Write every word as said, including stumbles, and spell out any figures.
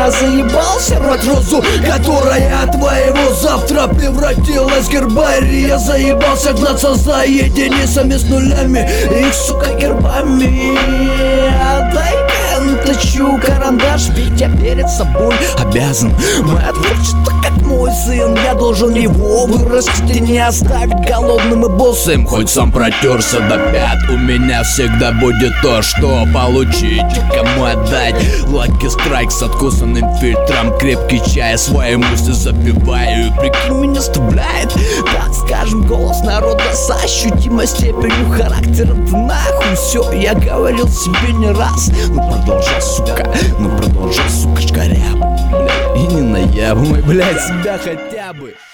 Я заебался рвать розу, которая от твоего завтра превратилась в гербарий. Я заебался гнаться за единицами с нулями, их, сука, гербами. Отдай-ка наточу карандаш, ведь я перед собой обязан. Мое творчество как мой сын, я должен его вырастить и не оставить голодным и босым. Хоть сам протерся до пят, у меня всегда будет то, что получить и кому отдать. Лаки страйк с откусанным фильтром, крепкий чай, свои мысли запиваю. Прикинь, меня вставляет, так скажем, голос народа с ощутимой степенью характера. Да нахуй все, я говорил себе не раз. Ну продолжай, сука, ну продолжай, сука, шкаря, бля. И не наебывай, блядь, себя хотя бы.